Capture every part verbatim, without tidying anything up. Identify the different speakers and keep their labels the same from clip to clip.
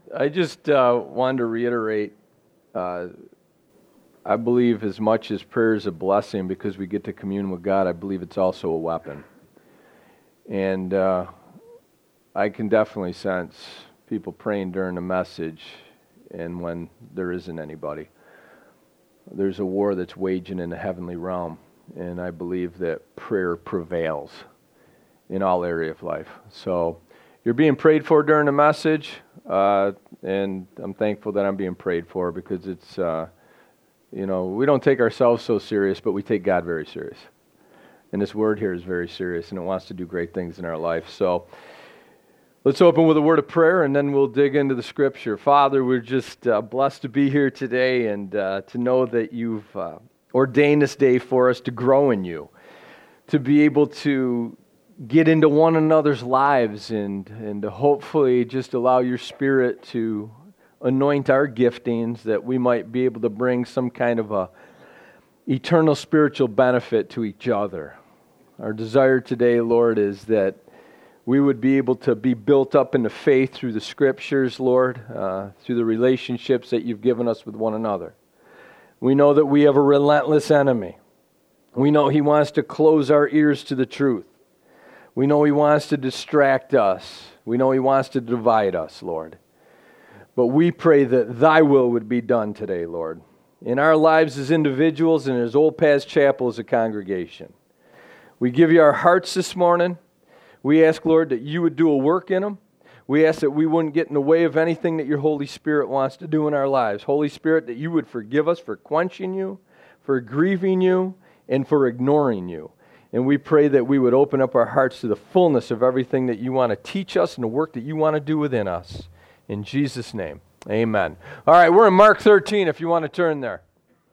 Speaker 1: I just uh, wanted to reiterate, uh, I believe as much as prayer is a blessing because we get to commune with God, I believe it's also a weapon. And uh, I can definitely sense people praying during the message and when there isn't anybody. There's a war that's waging in the heavenly realm, and I believe that prayer prevails in all area of life. So you're being prayed for during the message, uh, and I'm thankful that I'm being prayed for because it's, uh, you know, we don't take ourselves so serious, but we take God very serious. And this word here is very serious, and it wants to do great things in our life. So let's open with a word of prayer, and then we'll dig into the Scripture. Father, we're just uh, blessed to be here today and uh, to know that you've uh, ordained this day for us to grow in you, to be able to get into one another's lives and, and to hopefully just allow your Spirit to anoint our giftings that we might be able to bring some kind of a eternal spiritual benefit to each other. Our desire today, Lord, is that we would be able to be built up in the faith through the Scriptures, Lord, uh, through the relationships that you've given us with one another. We know that we have a relentless enemy. We know he wants to close our ears to the truth. We know he wants to distract us. We know he wants to divide us, Lord. But we pray that thy will would be done today, Lord, in our lives as individuals and as Old Paths Chapel as a congregation. We give you our hearts this morning. We ask, Lord, that you would do a work in them. We ask that we wouldn't get in the way of anything that your Holy Spirit wants to do in our lives. Holy Spirit, that you would forgive us for quenching you, for grieving you, and for ignoring you. And we pray that we would open up our hearts to the fullness of everything that you want to teach us and the work that you want to do within us. In Jesus' name, amen. All right, we're in Mark thirteen if you want to turn there.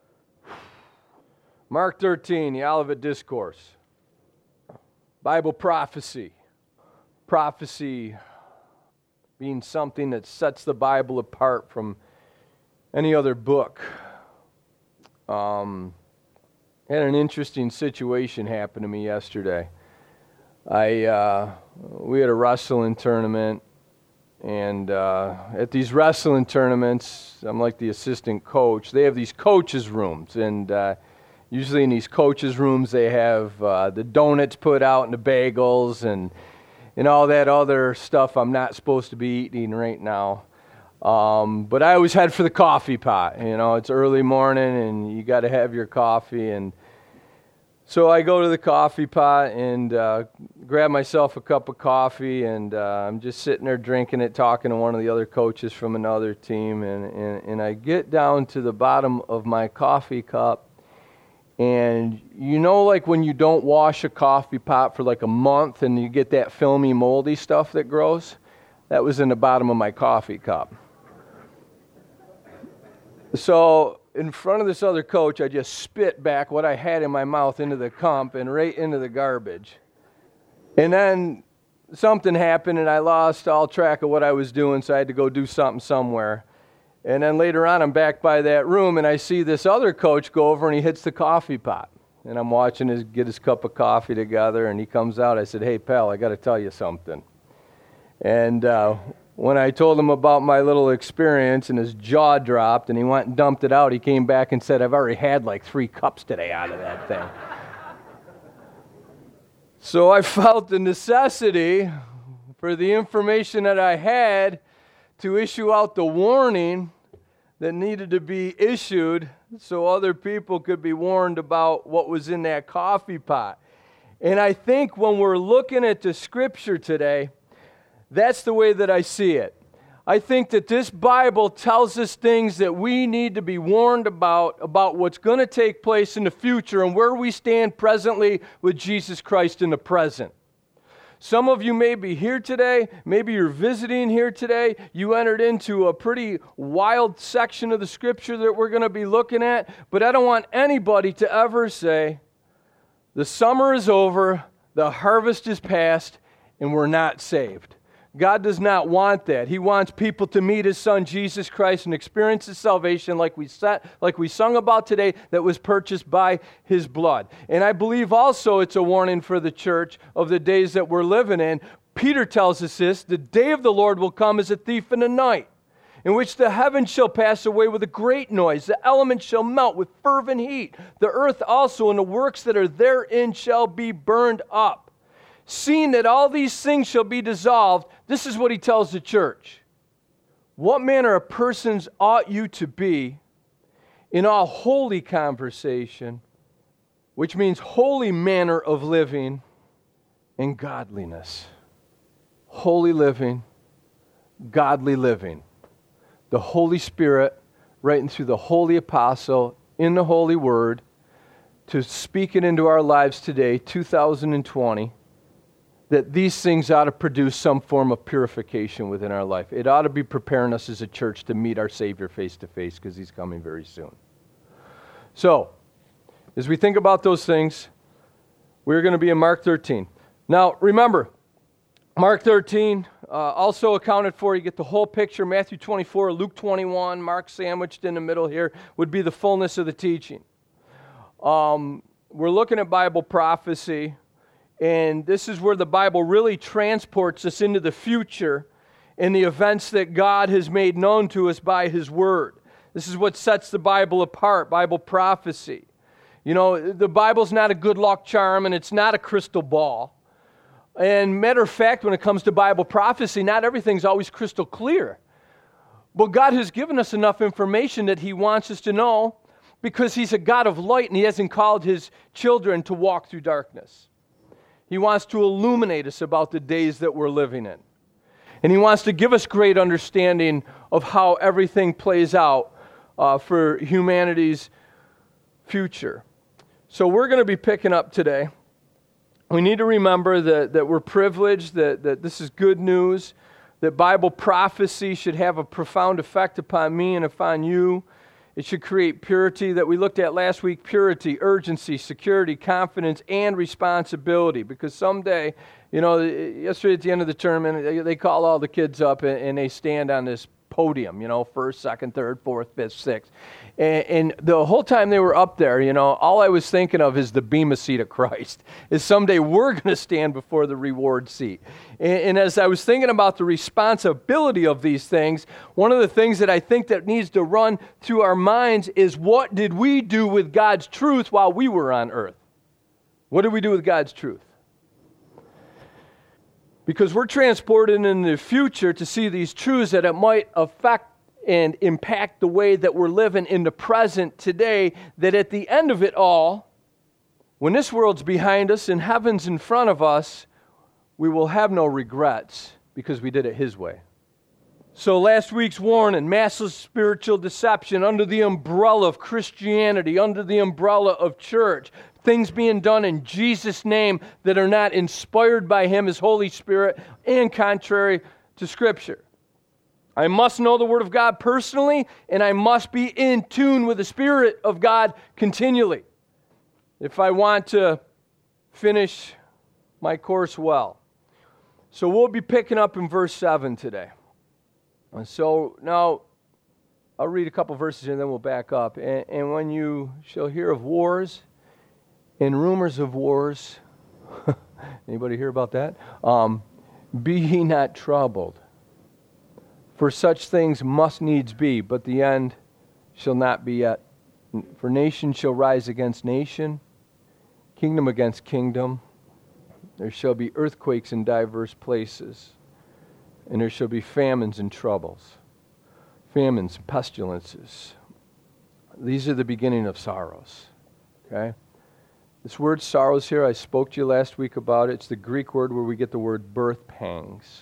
Speaker 1: Mark thirteen, the Olivet Discourse. Bible prophecy. Prophecy being something that sets the Bible apart from any other book. Um, had an interesting situation happen to me yesterday. I uh, we had a wrestling tournament, and uh, at these wrestling tournaments, I'm like the assistant coach. They have these coaches' rooms, and uh, usually in these coaches' rooms, they have uh, the donuts put out and the bagels and and all that other stuff I'm not supposed to be eating right now. Um, but I always head for the coffee pot. You know, it's early morning and you got to have your coffee. And so I go to the coffee pot and uh, grab myself a cup of coffee, and uh, I'm just sitting there drinking it, talking to one of the other coaches from another team. And, and, and I get down to the bottom of my coffee cup. And you know, like when you don't wash a coffee pot for like a month and you get that filmy, moldy stuff that grows? That was in the bottom of my coffee cup. So in front of this other coach, I just spit back what I had in my mouth into the cup and right into the garbage. And then something happened and I lost all track of what I was doing, so I had to go do something somewhere. And then later on, I'm back by that room, and I see this other coach go over, and he hits the coffee pot. And I'm watching him get his cup of coffee together, and he comes out. I said, "Hey, pal, I got to tell you something." And uh, when I told him about my little experience, and his jaw dropped, and he went and dumped it out, he came back and said, "I've already had like three cups today out of that thing." So I felt the necessity for the information that I had to issue out the warning that needed to be issued so other people could be warned about what was in that coffee pot. And I think when we're looking at the Scripture today, that's the way that I see it. I think that this Bible tells us things that we need to be warned about, about what's going to take place in the future and where we stand presently with Jesus Christ in the present. Some of you may be here today, maybe you're visiting here today, you entered into a pretty wild section of the Scripture that we're going to be looking at, but I don't want anybody to ever say, the summer is over, the harvest is past, and we're not saved. God does not want that. He wants people to meet His Son, Jesus Christ, and experience His salvation like we set, like we sung about today, that was purchased by His blood. And I believe also it's a warning for the church of the days that we're living in. Peter tells us this, the day of the Lord will come as a thief in the night. in which the heavens shall pass away with a great noise, the elements shall melt with fervent heat, the earth also and the works that are therein shall be burned up. Seeing that all these things shall be dissolved, this is what he tells the church. What manner of persons ought you to be in all holy conversation, which means holy manner of living and godliness. Holy living, godly living. The Holy Spirit writing through the Holy Apostle in the Holy Word to speak it into our lives today, two thousand twenty, that these things ought to produce some form of purification within our life. It ought to be preparing us as a church to meet our Savior face to face because He's coming very soon. So, as we think about those things, we're going to be in Mark thirteen. Now, remember, Mark thirteen, uh, also accounted for, you get the whole picture. Matthew twenty-four, Luke twenty-one, Mark sandwiched in the middle here, would be the fullness of the teaching. Um, we're looking at Bible prophecy, and this is where the Bible really transports us into the future and the events that God has made known to us by His Word. This is what sets the Bible apart, Bible prophecy. You know, the Bible's not a good luck charm, and it's not a crystal ball. And matter of fact, when it comes to Bible prophecy, not everything's always crystal clear. But God has given us enough information that He wants us to know because He's a God of light and He hasn't called His children to walk through darkness. He wants to illuminate us about the days that we're living in. And He wants to give us great understanding of how everything plays out uh, for humanity's future. So we're going to be picking up today. We need to remember that, that we're privileged, that, that this is good news, that Bible prophecy should have a profound effect upon me and upon you. It should create purity that we looked at last week, purity, urgency, security, confidence, and responsibility. Because someday, you know, yesterday at the end of the term, and they call all the kids up and, and they stand on this podium, you know, first, second, third, fourth, fifth, sixth. And, and the whole time they were up there, you know, all I was thinking of is the bema seat of Christ. Is someday we're going to stand before the reward seat. And, and as I was thinking about the responsibility of these things, one of the things that I think that needs to run through our minds is, what did we do with God's truth while we were on earth? What did we do with God's truth? Because we're transported into the future to see these truths that it might affect and impact the way that we're living in the present today, that at the end of it all, when this world's behind us and heaven's in front of us, we will have no regrets because we did it His way. So last week's warning, massive spiritual deception under the umbrella of Christianity, under the umbrella of church, things being done in Jesus' name that are not inspired by Him, His Holy Spirit, and contrary to Scripture. I must know the Word of God personally, and I must be in tune with the Spirit of God continually if I want to finish my course well. So we'll be picking up in verse seven today. And so now I'll read a couple verses and then we'll back up. And, and when you shall hear of wars and rumors of wars, anybody hear about that? Um, be ye not troubled. For such things must needs be, but the end shall not be yet. For nation shall rise against nation, kingdom against kingdom. There shall be earthquakes in diverse places, and there shall be famines and troubles, famines, pestilences. These are the beginning of sorrows. Okay? This word sorrows here, I spoke to you last week about it. It's the Greek word where we get the word birth pangs.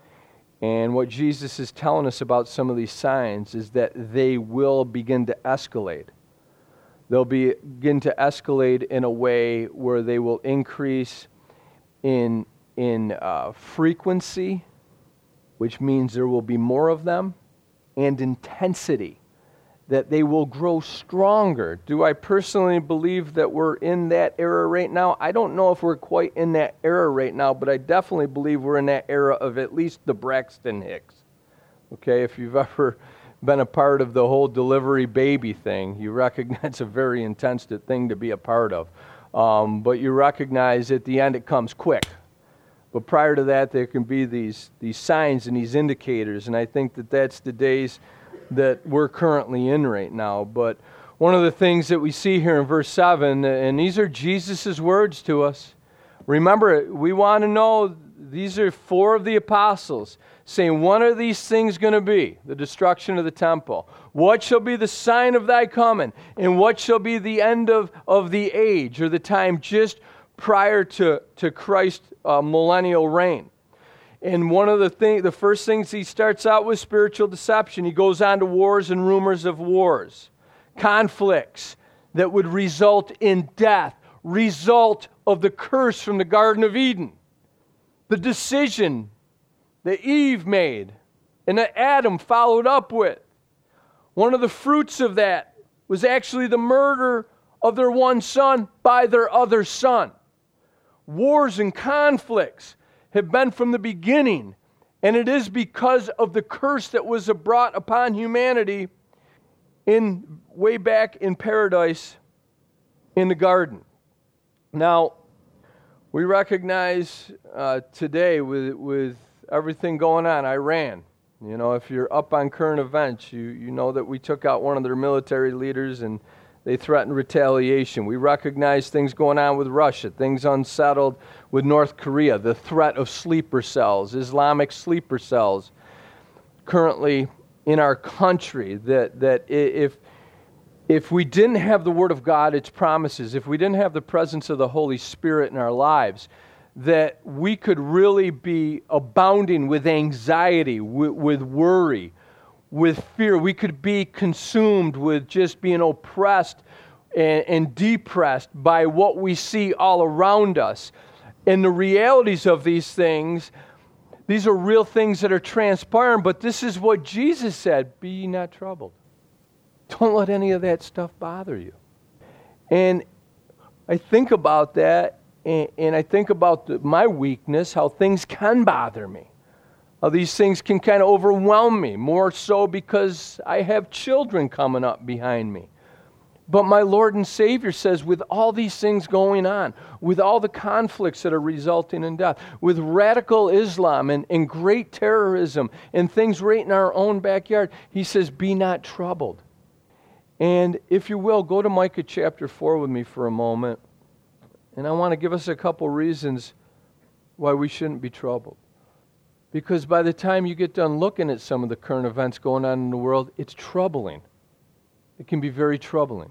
Speaker 1: And what Jesus is telling us about some of these signs is that they will begin to escalate. They'll be, begin to escalate in a way where they will increase in, in uh, frequency, which means there will be more of them, and intensity, that they will grow stronger. Do I personally believe that we're in that era right now? I don't know if we're quite in that era right now, but I definitely believe we're in that era of at least the Braxton Hicks. Okay, if you've ever been a part of the whole delivery baby thing, you recognize it's a very intense thing to be a part of. Um, but you recognize at the end it comes quick. But prior to that, there can be these, these signs and these indicators, and I think that that's the days that we're currently in right now. But one of the things that we see here in verse seven, and these are Jesus' words to us. Remember, we want to know, these are four of the apostles saying, what are these things going to be? The destruction of the temple. What shall be the sign of thy coming? And what shall be the end of, of the age, or the time just prior to, to Christ's uh, millennial reign? And one of the thing, the first things he starts out with, spiritual deception. He goes on to wars and rumors of wars. Conflicts that would result in death, result of the curse from the Garden of Eden. The decision that Eve made and that Adam followed up with. One of the fruits of that was actually the murder of their one son by their other son. Wars and conflicts have been from the beginning, and it is because of the curse that was brought upon humanity in way back in paradise in the garden. Now, we recognize uh, today with with everything going on, Iran. You know, if you're up on current events, you, you know that we took out one of their military leaders and they threatened retaliation. We recognize things going on with Russia, things unsettled with North Korea, the threat of sleeper cells, Islamic sleeper cells currently in our country, that that if if we didn't have the Word of God, its promises, if we didn't have the presence of the Holy Spirit in our lives, that we could really be abounding with anxiety, with, with worry, with fear. We could be consumed with just being oppressed and, and depressed by what we see all around us. And the realities of these things, these are real things that are transpiring, but this is what Jesus said, be ye not troubled. Don't let any of that stuff bother you. And I think about that, and, and I think about the, my weakness, how things can bother me. How these things can kind of overwhelm me, more so because I have children coming up behind me. But my Lord and Savior says, with all these things going on, with all the conflicts that are resulting in death, with radical Islam and, and great terrorism and things right in our own backyard, He says, be not troubled. And if you will, go to Micah chapter four with me for a moment. And I want to give us a couple reasons why we shouldn't be troubled. Because by the time you get done looking at some of the current events going on in the world, it's troubling. It can be very troubling.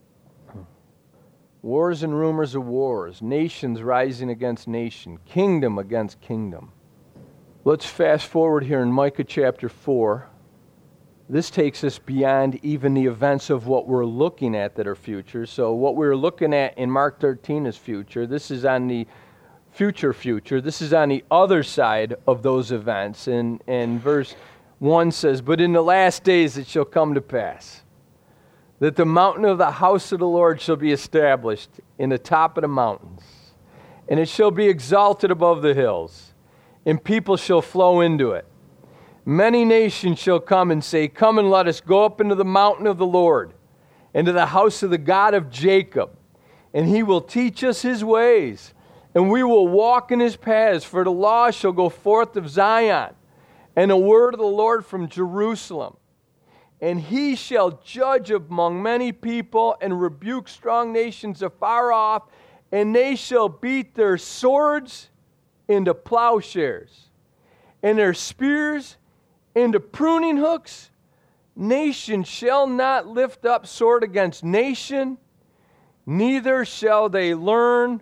Speaker 1: Wars and rumors of wars, nations rising against nation, kingdom against kingdom. Let's fast forward here in Micah chapter four. This takes us beyond even the events of what we're looking at that are future. So what we're looking at in Mark thirteen is future. This is on the future future. This is on the other side of those events. And, and verse one says, but in the last days it shall come to pass that the mountain of the house of the Lord shall be established in the top of the mountains, and it shall be exalted above the hills, and people shall flow into it. Many nations shall come and say, come and let us go up into the mountain of the Lord, into the house of the God of Jacob, and He will teach us His ways, and we will walk in His paths. For the law shall go forth of Zion, and the word of the Lord from Jerusalem. And He shall judge among many people, and rebuke strong nations afar off, and they shall beat their swords into plowshares, and their spears into pruning hooks. Nation shall not lift up sword against nation, neither shall they learn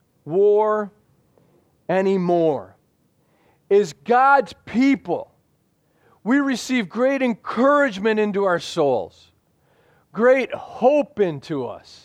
Speaker 1: war anymore. As God's people, we receive great encouragement into our souls, great hope into us.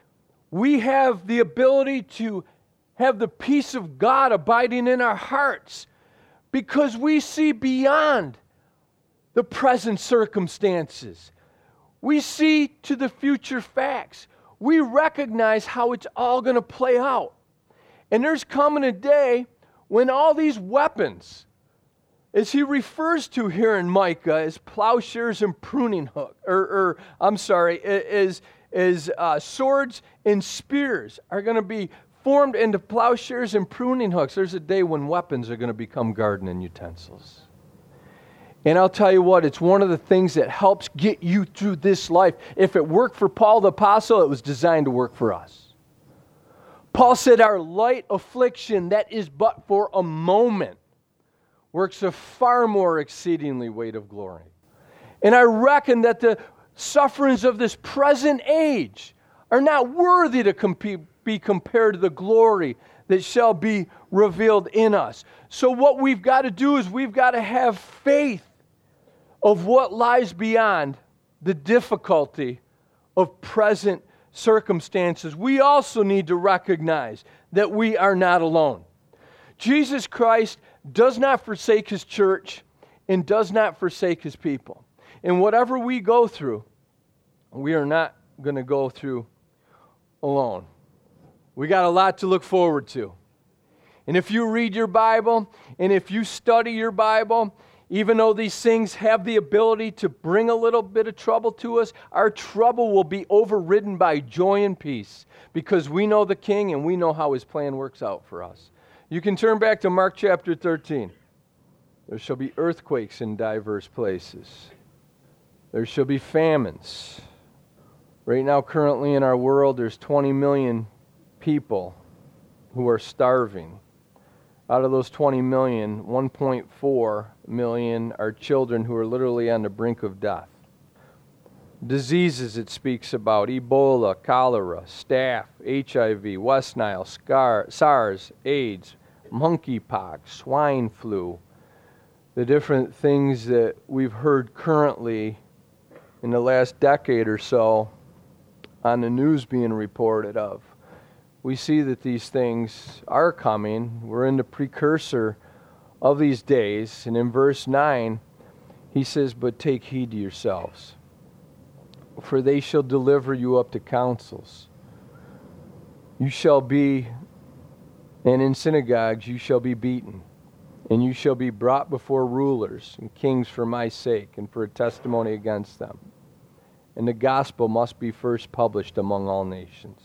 Speaker 1: We have the ability to have the peace of God abiding in our hearts because we see beyond the present circumstances. We see to the future facts. We recognize how it's all going to play out. And there's coming a day when all these weapons, as he refers to here in Micah, as plowshares and pruning hook, or, or I'm sorry, as, as uh, swords and spears are going to be formed into plowshares and pruning hooks. There's a day when weapons are going to become gardening utensils. And I'll tell you what, it's one of the things that helps get you through this life. If it worked for Paul the Apostle, it was designed to work for us. Paul said, our light affliction, that is but for a moment, works a far more exceedingly weight of glory. And I reckon that the sufferings of this present age are not worthy to compete, be compared to the glory that shall be revealed in us. So what we've got to do is we've got to have faith of what lies beyond the difficulty of present circumstances. We also need to recognize that we are not alone. Jesus Christ does not forsake His church and does not forsake His people. And whatever we go through, we are not going to go through alone. We got a lot to look forward to. And if you read your Bible, and if you study your Bible, even though these things have the ability to bring a little bit of trouble to us, our trouble will be overridden by joy and peace because we know the King and we know how His plan works out for us. You can turn back to Mark chapter thirteen. There shall be earthquakes in diverse places. There shall be famines. Right now, currently in our world, there's twenty million people who are starving. Out of those twenty million, one point four million are children who are literally on the brink of death. Diseases it speaks about: Ebola, cholera, staph, H I V, West Nile, Scar, SARS, AIDS, monkeypox, swine flu. The different things that we've heard currently in the last decade or so on the news being reported of. We see that these things are coming. We're in the precursor of these days. And in verse nine, he says, but take heed to yourselves, for they shall deliver you up to councils. You shall be, and in synagogues you shall be beaten, and you shall be brought before rulers and kings for my sake and for a testimony against them. And the gospel must be first published among all nations.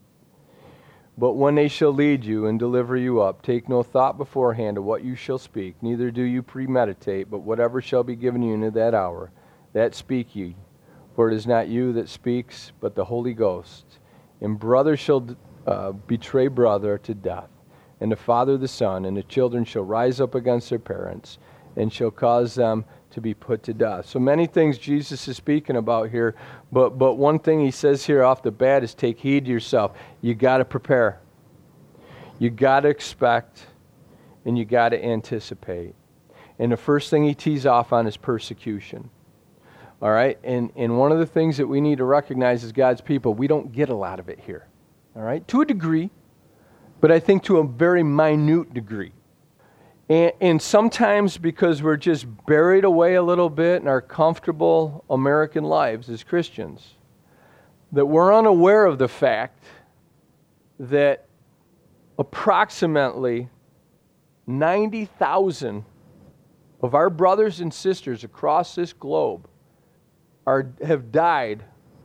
Speaker 1: But when they shall lead you and deliver you up, take no thought beforehand of what you shall speak, neither do you premeditate, but whatever shall be given you in that hour, that speak ye. For it is not you that speaks, but the Holy Ghost. And brother shall uh, betray brother to death, and the father the son, and the children shall rise up against their parents, and shall cause them to be put to death. So many things Jesus is speaking about here, but but one thing he says here off the bat is take heed to yourself. You got to prepare. You got to expect, and you got to anticipate. And the first thing he tees off on is persecution. All right? And, and one of the things that we need to recognize as God's people, we don't get a lot of it here. All right? To a degree, but I think to a very minute degree. And, and sometimes because we're just buried away a little bit in our comfortable American lives as Christians, that we're unaware of the fact that approximately ninety thousand of our brothers and sisters across this globe are have died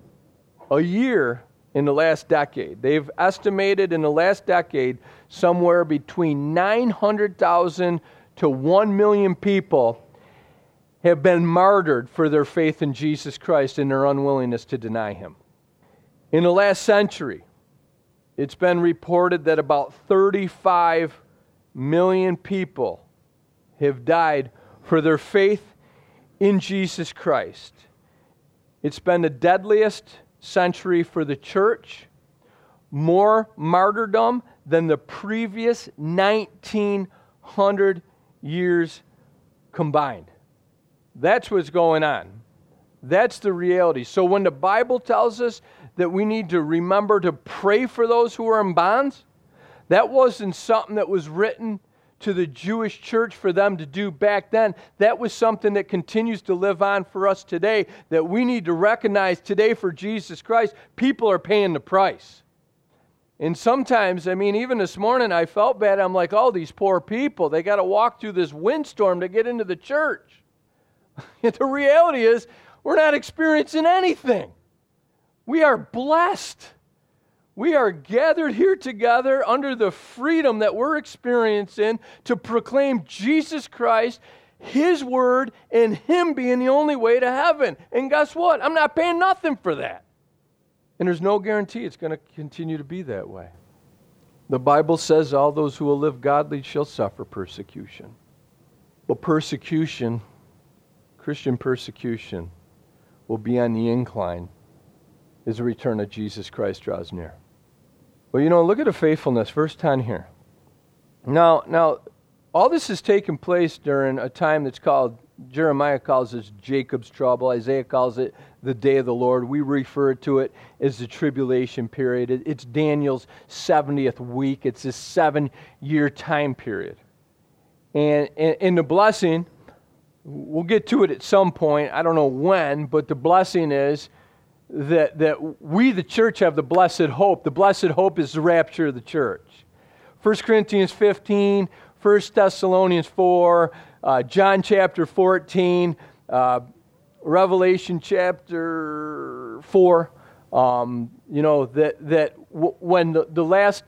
Speaker 1: a year in the last decade. They've estimated in the last decade somewhere between nine hundred thousand to one million people have been martyred for their faith in Jesus Christ and their unwillingness to deny Him. In the last century, it's been reported that about thirty-five million people have died for their faith in Jesus Christ. It's been the deadliest century for the church, more martyrdom than the previous nineteen hundred years combined. That's what's going on. That's the reality. So when the Bible tells us that we need to remember to pray for those who are in bonds, that wasn't something that was written to the Jewish church for them to do back then. That was something that continues to live on for us today, that we need to recognize today for Jesus Christ. People are paying the price. And sometimes, I mean, even this morning I felt bad. I'm like, oh, these poor people, they got to walk through this windstorm to get into the church. The reality is, we're not experiencing anything. We are blessed. We are gathered here together under the freedom that we're experiencing to proclaim Jesus Christ, His word and Him being the only way to heaven. And guess what? I'm not paying nothing for that. And there's no guarantee it's going to continue to be that way. The Bible says all those who will live godly shall suffer persecution. But persecution, Christian persecution, will be on the incline as the return of Jesus Christ draws near. Well, you know, look at the faithfulness, verse ten here. Now, now, all this has taken place during a time that's called, Jeremiah calls this Jacob's trouble. Isaiah calls it the day of the Lord. We refer to it as the tribulation period. It's Daniel's seventieth week. It's this seven-year time period. And in the blessing, we'll get to it at some point. I don't know when, but the blessing is that, that we, the church, have the blessed hope. The blessed hope is the rapture of the church. First Corinthians fifteen, First Thessalonians four, uh, John chapter fourteen, uh, Revelation chapter four. Um, you know, that, that w- when the, the last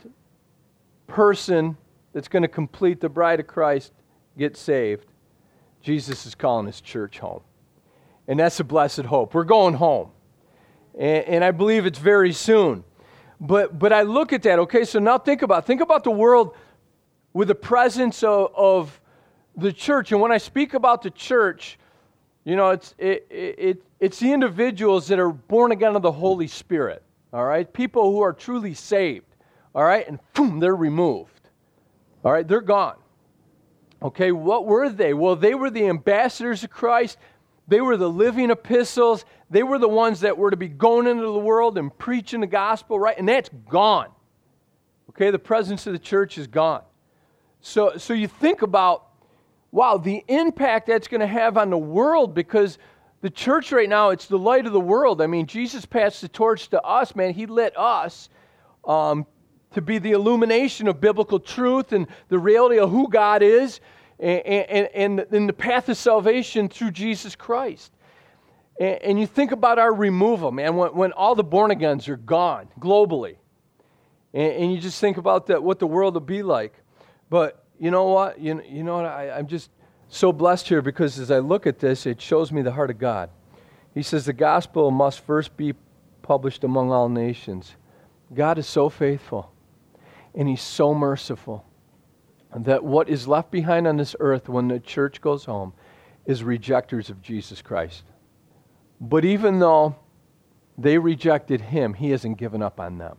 Speaker 1: person that's going to complete the bride of Christ gets saved, Jesus is calling His church home. And that's a blessed hope. We're going home. And, and I believe it's very soon. But but I look at that, okay, so now think about think about the world with the presence of, of the church. And when I speak about the church, you know, it's it, it it's the individuals that are born again of the Holy Spirit, all right? People who are truly saved, all right? And boom, they're removed. All right, they're gone. Okay, what were they? Well, they were the ambassadors of Christ. They were the living epistles. They were the ones that were to be going into the world and preaching the gospel, right? And that's gone. Okay, the presence of the church is gone. So, so you think about, wow, the impact that's going to have on the world, because the church right now, it's the light of the world. I mean, Jesus passed the torch to us, man. He lit us um, to be the illumination of biblical truth and the reality of who God is, and, and, and, and the path of salvation through Jesus Christ. And, and you think about our removal, man, when, when all the born-agains are gone globally. And, and you just think about that, what the world will be like. But you know what? You, you know what? I, I'm just so blessed here, because as I look at this, it shows me the heart of God. He says the gospel must first be published among all nations. God is so faithful, and He's so merciful, that what is left behind on this earth when the church goes home is rejectors of Jesus Christ. But even though they rejected Him, He hasn't given up on them.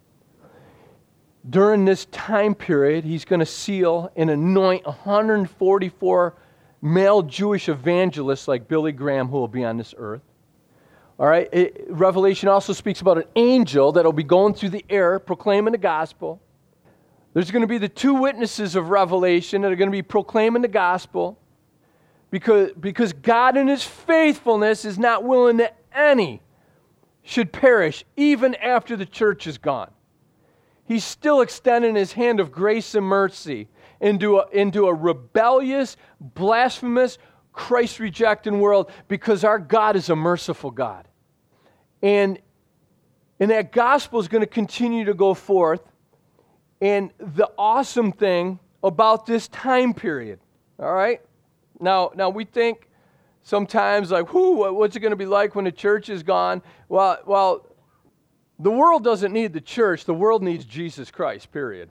Speaker 1: During this time period, He's going to seal and anoint one hundred forty-four male Jewish evangelists like Billy Graham, who will be on this earth. All right. It, Revelation also speaks about an angel that will be going through the air proclaiming the gospel. There's going to be the two witnesses of Revelation that are going to be proclaiming the gospel, because, because God in His faithfulness is not willing that any should perish even after the church is gone. He's still extending His hand of grace and mercy into a, into a rebellious, blasphemous, Christ-rejecting world, because our God is a merciful God. And, and that gospel is going to continue to go forth. And the awesome thing about this time period, all right? Now, now we think sometimes like, whoo, what's it going to be like when the church is gone? Well, well, the world doesn't need the church. The world needs Jesus Christ, period.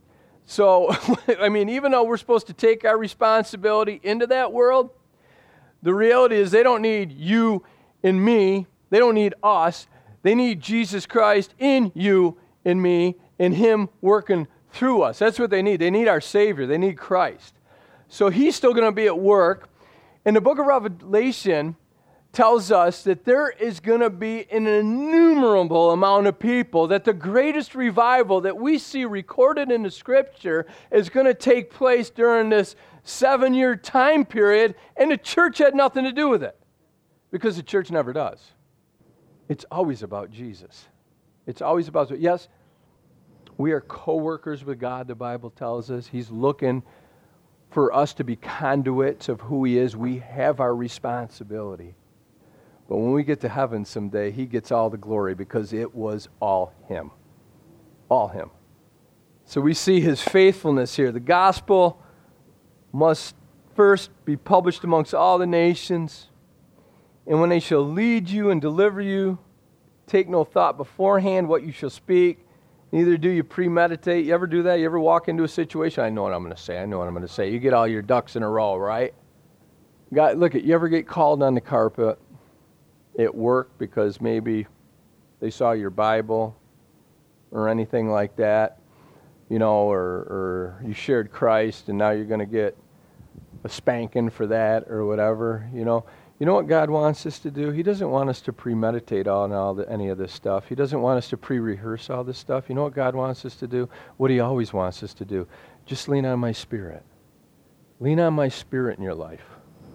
Speaker 1: So, I mean, even though we're supposed to take our responsibility into that world, the reality is they don't need you and me. They don't need us. They need Jesus Christ in you and me, and Him working through us. That's what they need. They need our Savior. They need Christ. So He's still going to be at work. And the book of Revelation tells us that there is going to be an innumerable amount of people, that the greatest revival that we see recorded in the Scripture is going to take place during this seven-year time period, and the church had nothing to do with it, because the church never does. It's always about Jesus. It's always about, yes, we are co-workers with God, the Bible tells us. He's looking for us to be conduits of who He is. We have our responsibility. But when we get to heaven someday, He gets all the glory, because it was all Him. All Him. So we see His faithfulness here. The gospel must first be published amongst all the nations. And when they shall lead you and deliver you, take no thought beforehand what you shall speak. Neither do you premeditate. You ever do that? You ever walk into a situation? I know what I'm going to say. I know what I'm going to say. You get all your ducks in a row, right? God, look at you ever get called on the carpet at work because maybe they saw your Bible or anything like that, you know, or, or you shared Christ and now you're going to get a spanking for that or whatever, you know. You know what God wants us to do? He doesn't want us to premeditate on all the, any of this stuff. He doesn't want us to pre-rehearse all this stuff. You know what God wants us to do? What He always wants us to do. Just lean on my Spirit. Lean on my Spirit in your life.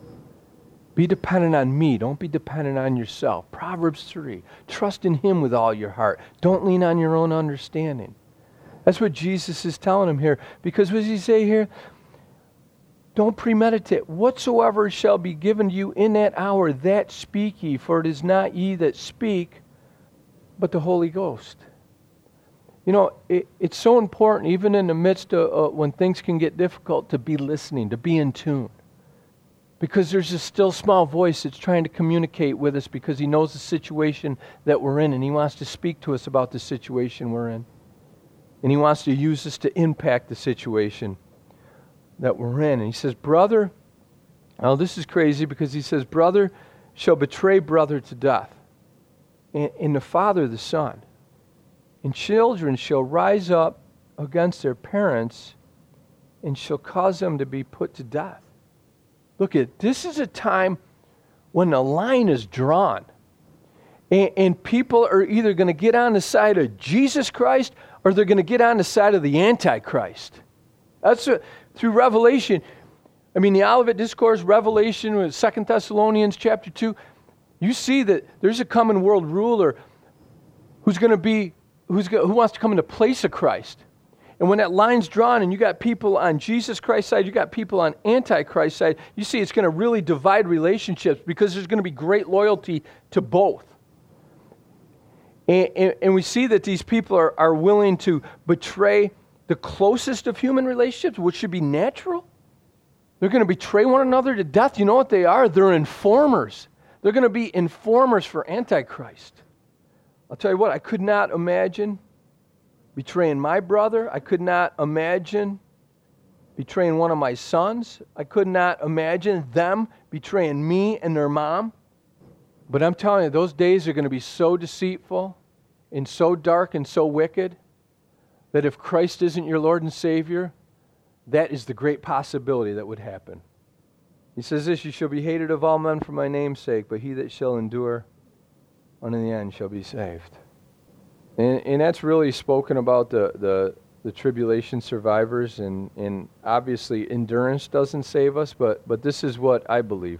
Speaker 1: Be dependent on me. Don't be dependent on yourself. Proverbs three. Trust in Him with all your heart. Don't lean on your own understanding. That's what Jesus is telling him here. Because what does He say here? Don't premeditate. Whatsoever shall be given to you in that hour, that speak ye, for it is not ye that speak, but the Holy Ghost. You know, it, it's so important, even in the midst of uh, when things can get difficult, to be listening, to be in tune. Because there's a still small voice that's trying to communicate with us because He knows the situation that we're in, and He wants to speak to us about the situation we're in. And He wants to use us to impact the situation that we're in. And He says, brother, now this is crazy because He says, brother shall betray brother to death, and, and the father the son. And children shall rise up against their parents and shall cause them to be put to death. Look at, this is a time when the line is drawn. And, and people are either going to get on the side of Jesus Christ or they're going to get on the side of the Antichrist. That's a, through Revelation. I mean, the Olivet Discourse, Revelation, with Second Thessalonians chapter two, you see that there's a coming world ruler who's going to be, who's who wants to come into place of Christ. And when that line's drawn and you got people on Jesus Christ's side, you got people on Antichrist's side, you see it's going to really divide relationships because there's going to be great loyalty to both. And, and, and we see that these people are, are willing to betray the closest of human relationships, which should be natural. They're going to betray one another to death. You know what they are? They're informers. They're going to be informers for Antichrist. I'll tell you what, I could not imagine betraying my brother. I could not imagine betraying one of my sons. I could not imagine them betraying me and their mom. But I'm telling you, those days are going to be so deceitful and so dark and so wicked that if Christ isn't your Lord and Savior, that is the great possibility that would happen. He says this, you shall be hated of all men for my name's sake, but he that shall endure unto the end shall be saved. And, and that's really spoken about the, the, the tribulation survivors, and, and obviously endurance doesn't save us, but, but this is what I believe.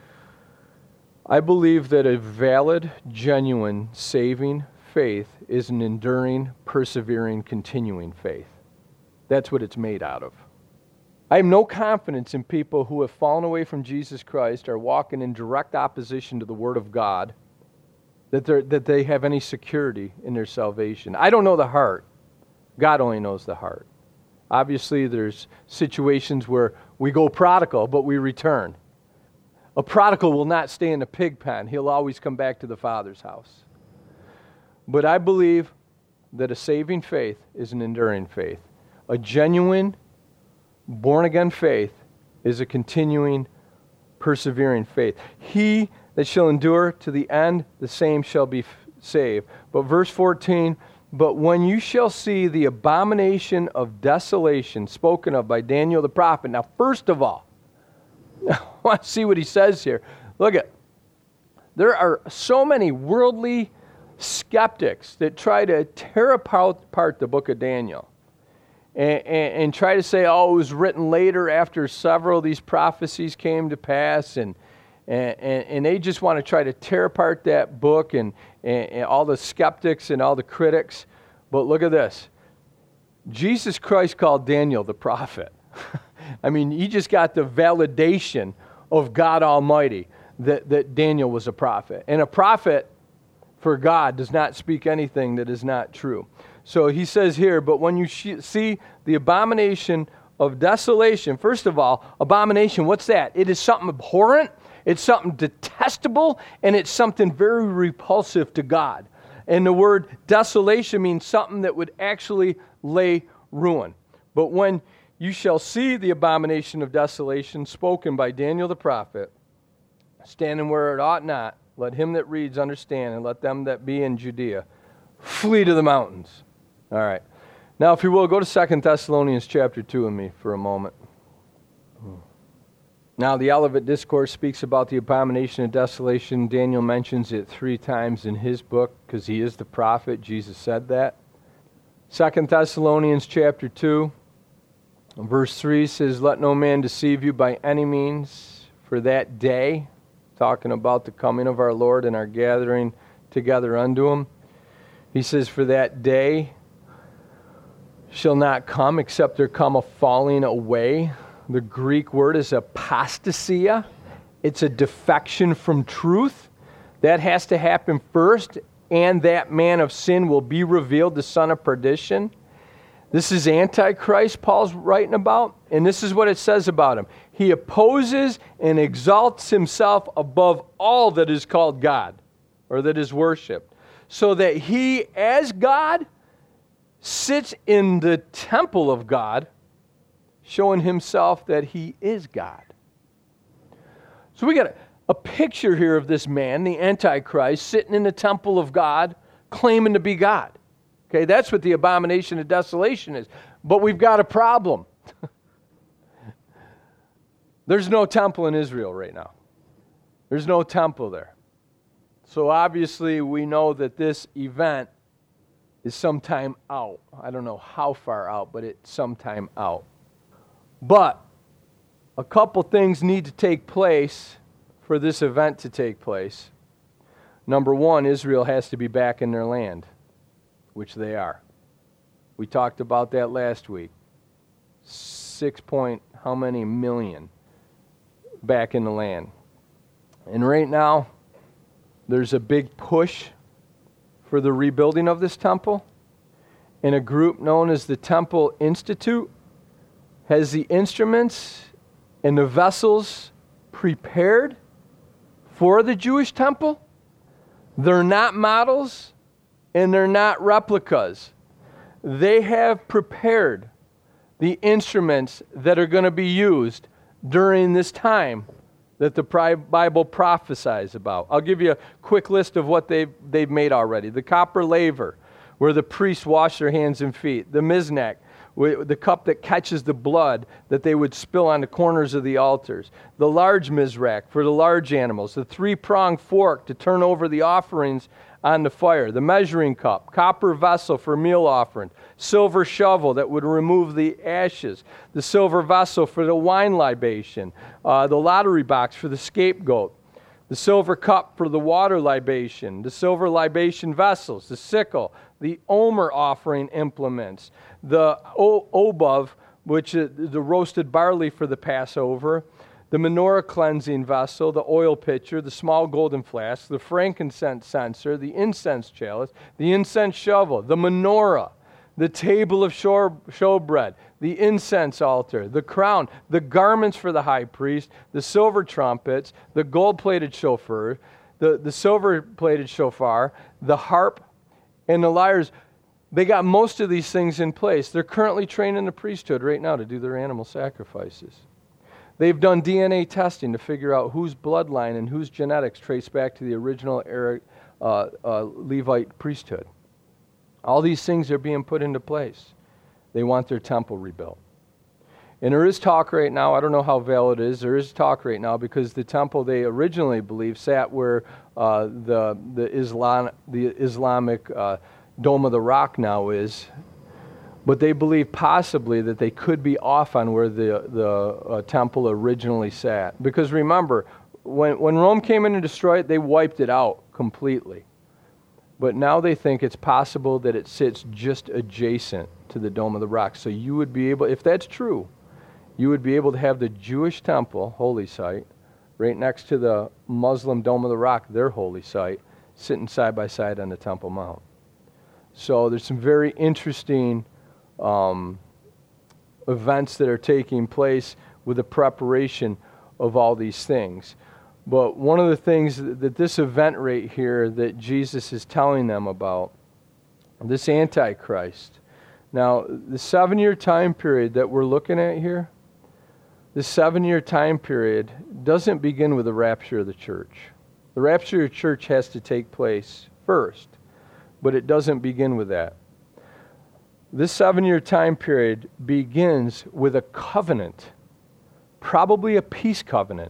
Speaker 1: I believe that a valid, genuine, saving faith is an enduring, persevering, continuing faith. That's what it's made out of. I have no confidence in people who have fallen away from Jesus Christ, are walking in direct opposition to the Word of God, that, that they have any security in their salvation. I don't know the heart. God only knows the heart. Obviously, there's situations where we go prodigal, but we return. A prodigal will not stay in the pig pen. He'll always come back to the Father's house. But I believe that a saving faith is an enduring faith. A genuine, born-again faith is a continuing, persevering faith. He that shall endure to the end, the same shall be f- saved. But verse fourteen, but when you shall see the abomination of desolation spoken of by Daniel the prophet. Now, first of all, I want to see what he says here. Look at, there are so many worldly skeptics that try to tear apart the book of Daniel and, and, and try to say, oh, it was written later after several of these prophecies came to pass, and and, and they just want to try to tear apart that book, and, and, and all the skeptics and all the critics. But look at this. Jesus Christ called Daniel the prophet. I mean, he just got the validation of God Almighty that, that Daniel was a prophet. And a prophet for God does not speak anything that is not true. So he says here, but when you sh- see the abomination of desolation. First of all, abomination, what's that? It is something abhorrent, it's something detestable, and it's something very repulsive to God. And the word desolation means something that would actually lay ruin. But when you shall see the abomination of desolation spoken by Daniel the prophet, standing where it ought not, let him that reads understand, and let them that be in Judea flee to the mountains. All right. Now, if you will, go to Second Thessalonians chapter two with me for a moment. Now, the Olivet Discourse speaks about the abomination of desolation. Daniel mentions it three times in his book because he is the prophet. Jesus said that. Second Thessalonians chapter two, verse three says, let no man deceive you by any means, for that day, talking about the coming of our Lord and our gathering together unto him. He says, for that day shall not come except there come a falling away. The Greek word is apostasia. It's a defection from truth. That has to happen first, and that man of sin will be revealed, the son of perdition. This is Antichrist Paul's writing about, and this is what it says about him. He opposes and exalts himself above all that is called God, or that is worshipped, so that he, as God, sits in the temple of God, showing himself that he is God. So we got a, a picture here of this man, the Antichrist, sitting in the temple of God, claiming to be God. Okay, that's what the abomination of desolation is. But we've got a problem. There's no temple in Israel right now. There's no temple there. So obviously we know that this event is sometime out. I don't know how far out, but it's sometime out. But a couple things need to take place for this event to take place. Number one, Israel has to be back in their land, which they are. We talked about that last week. Six point how many million back in the land. And right now, there's a big push for the rebuilding of this temple. And a group known as the Temple Institute has the instruments and the vessels prepared for the Jewish temple. They're not models and they're not replicas. They have prepared the instruments that are going to be used during this time that the Bible prophesies about. I'll give you a quick list of what they've, they've made already. The copper laver, where the priests wash their hands and feet. The miznak, the cup that catches the blood that they would spill on the corners of the altars. The large mizrak for the large animals. The three-pronged fork to turn over the offerings on the fire. The measuring cup. Copper vessel for meal offering. Silver shovel that would remove the ashes. The silver vessel for the wine libation. Uh, the lottery box for the scapegoat. The silver cup for the water libation. The silver libation vessels. The sickle. The omer offering implements. The obov, which is the roasted barley for the Passover. The menorah cleansing vessel, the oil pitcher, the small golden flask, the frankincense censer, the incense chalice, the incense shovel, the menorah, the table of showbread, the incense altar, the crown, the garments for the high priest, the silver trumpets, the gold-plated shofar, the, the silver-plated shofar, the harp, and the lyres. They got most of these things in place. They're currently trained in the priesthood right now to do their animal sacrifices. They've done D N A testing to figure out whose bloodline and whose genetics trace back to the original uh, uh, Levite priesthood. All these things are being put into place. They want their temple rebuilt. And there is talk right now, I don't know how valid it is, there is talk right now because the temple they originally believed sat where uh, the, the, Islam, the Islamic uh, Dome of the Rock now is. But they believe possibly that they could be off on where the, the uh, temple originally sat. Because remember, when, when Rome came in and destroyed it, they wiped it out completely. But now they think it's possible that it sits just adjacent to the Dome of the Rock. So you would be able, if that's true, you would be able to have the Jewish temple, holy site, right next to the Muslim Dome of the Rock, their holy site, sitting side by side on the Temple Mount. So there's some very interesting um, events that are taking place with the preparation of all these things. But one of the things that this event right here that Jesus is telling them about, this Antichrist. Now, the seven-year time period that we're looking at here, this seven-year time period doesn't begin with the rapture of the church. The rapture of the church has to take place first, but it doesn't begin with that. This seven-year time period begins with a covenant, probably a peace covenant,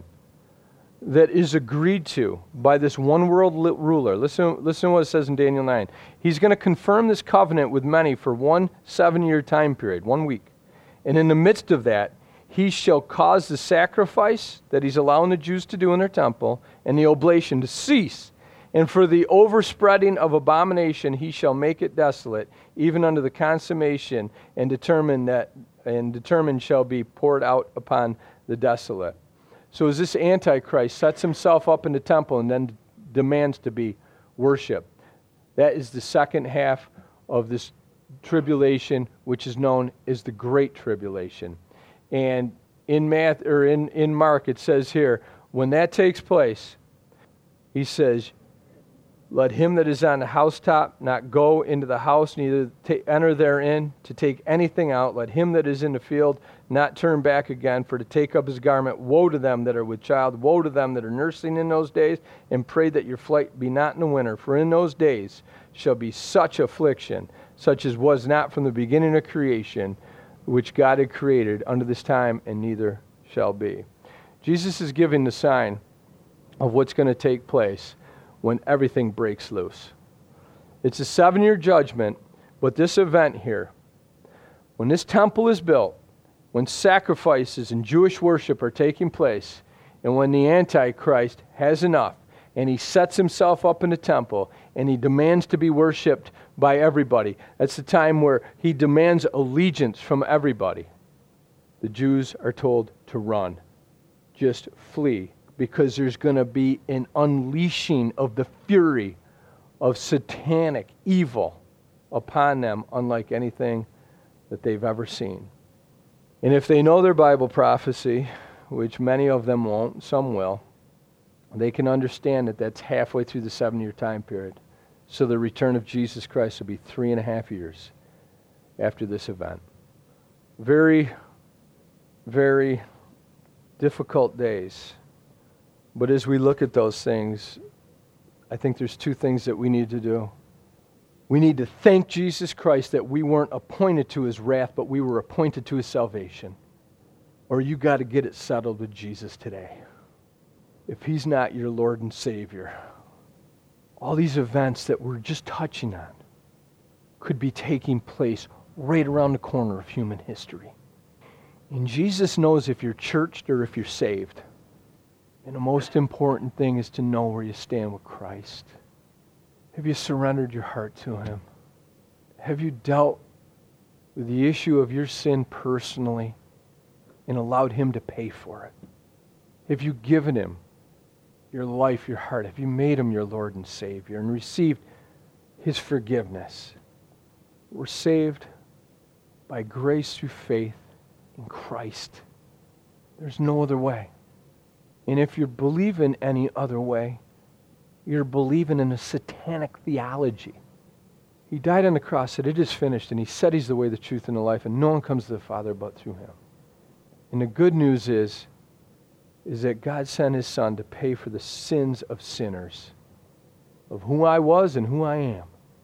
Speaker 1: that is agreed to by this one world ruler. Listen, listen to what it says in Daniel nine. He's going to confirm this covenant with many for one seven-year time period, one week. And in the midst of that, he shall cause the sacrifice that he's allowing the Jews to do in their temple and the oblation to cease. And for the overspreading of abomination, he shall make it desolate, even unto the consummation, and determine that, and determined shall be poured out upon the desolate. So as this Antichrist sets himself up in the temple and then demands to be worshipped, that is the second half of this tribulation, which is known as the Great Tribulation. And in Math or in, in Mark, it says here, when that takes place, he says, let him that is on the housetop not go into the house, neither ta- enter therein to take anything out. Let him that is in the field not turn back again, for to take up his garment. Woe to them that are with child, woe to them that are nursing in those days, and pray that your flight be not in the winter. For in those days shall be such affliction, such as was not from the beginning of creation, which God had created unto this time, and neither shall be. Jesus is giving the sign of what's going to take place when everything breaks loose. It's a seven-year judgment, but this event here, when this temple is built, when sacrifices and Jewish worship are taking place, and when the Antichrist has enough, and he sets himself up in the temple, and he demands to be worshipped by everybody, that's the time where he demands allegiance from everybody. The Jews are told to run. Just flee. Because there's going to be an unleashing of the fury of satanic evil upon them unlike anything that they've ever seen. And if they know their Bible prophecy, which many of them won't, some will, they can understand that that's halfway through the seven-year time period. So the return of Jesus Christ will be three and a half years after this event. Very, very difficult days. But as we look at those things, I think there's two things that we need to do. We need to thank Jesus Christ that we weren't appointed to his wrath, but we were appointed to his salvation. Or you got to get it settled with Jesus today. If he's not your Lord and Savior, all these events that we're just touching on could be taking place right around the corner of human history. And Jesus knows if you're churched or if you're saved. And the most important thing is to know where you stand with Christ. Have you surrendered your heart to him? Have you dealt with the issue of your sin personally and allowed him to pay for it? Have you given him your life, your heart? Have you made him your Lord and Savior and received his forgiveness? We're saved by grace through faith in Christ. There's no other way. And if you're believing any other way, you're believing in a satanic theology. He died on the cross, said it is finished, and he said he's the way, the truth, and the life, and no one comes to the Father but through him. And the good news is, is that God sent his Son to pay for the sins of sinners, of who I was and who I am.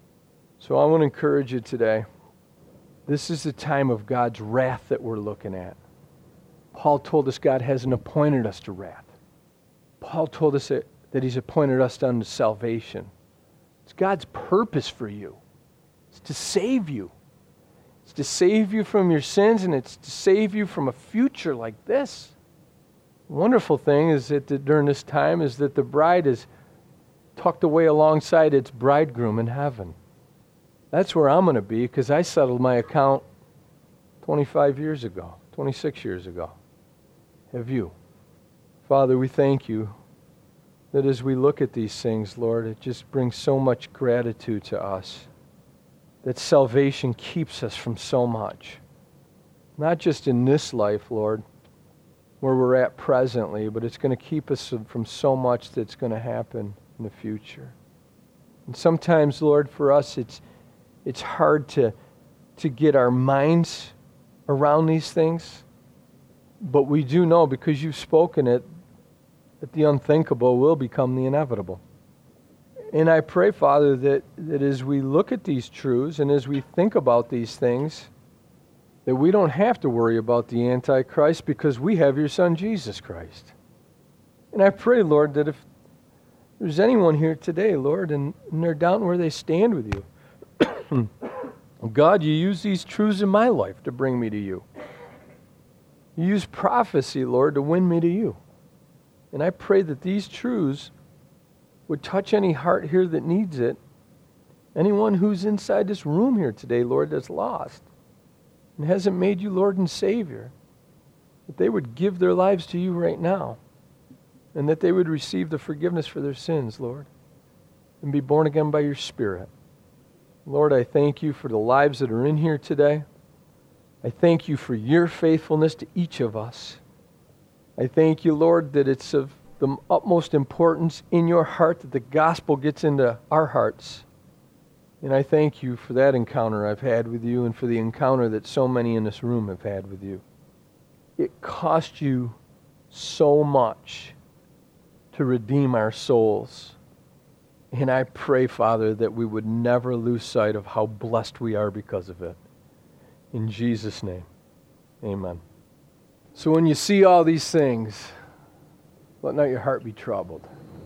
Speaker 1: So I want to encourage you today. This is the time of God's wrath that we're looking at. Paul told us God hasn't appointed us to wrath. Paul told us that, that he's appointed us unto salvation. It's God's purpose for you. It's to save you. It's to save you from your sins, and it's to save you from a future like this. The wonderful thing is that the, during this time is that the bride is tucked away alongside its bridegroom in heaven. That's where I'm going to be because I settled my account twenty-five years ago, twenty-six years ago. Have you? Father, we thank you that as we look at these things, Lord, it just brings so much gratitude to us, that salvation keeps us from so much. not just in this life, Lord, where we're at presently, but it's going to keep us from so much that's going to happen in the future. And sometimes, Lord, for us, it's it's hard to to get our minds around these things, but we do know, because you've spoken it, that the unthinkable will become the inevitable. And I pray, Father, that, that as we look at these truths and as we think about these things, that we don't have to worry about the Antichrist because we have your Son, Jesus Christ. And I pray, Lord, that if there's anyone here today, Lord, and, and they're down where they stand with you, God, you use these truths in my life to bring me to you. You use prophecy, Lord, to win me to you. And I pray that these truths would touch any heart here that needs it. Anyone who's inside this room here today, Lord, that's lost and hasn't made you Lord and Savior, that they would give their lives to you right now, and that they would receive the forgiveness for their sins, Lord, and be born again by your Spirit. Lord, I thank you for the lives that are in here today. I thank you for your faithfulness to each of us. I thank you, Lord, that it's of the utmost importance in your heart that the gospel gets into our hearts. And I thank you for that encounter I've had with you and for the encounter that so many in this room have had with you. It cost you so much to redeem our souls. And I pray, Father, that we would never lose sight of how blessed we are because of it. In Jesus' name, amen. So when you see all these things, let not your heart be troubled.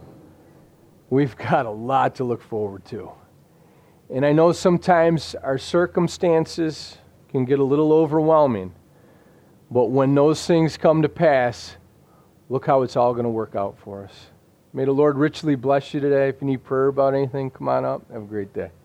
Speaker 1: We've got a lot to look forward to. And I know sometimes our circumstances can get a little overwhelming, but when those things come to pass, look how it's all going to work out for us. May the Lord richly bless you today. If you need prayer about anything, come on up. Have a great day.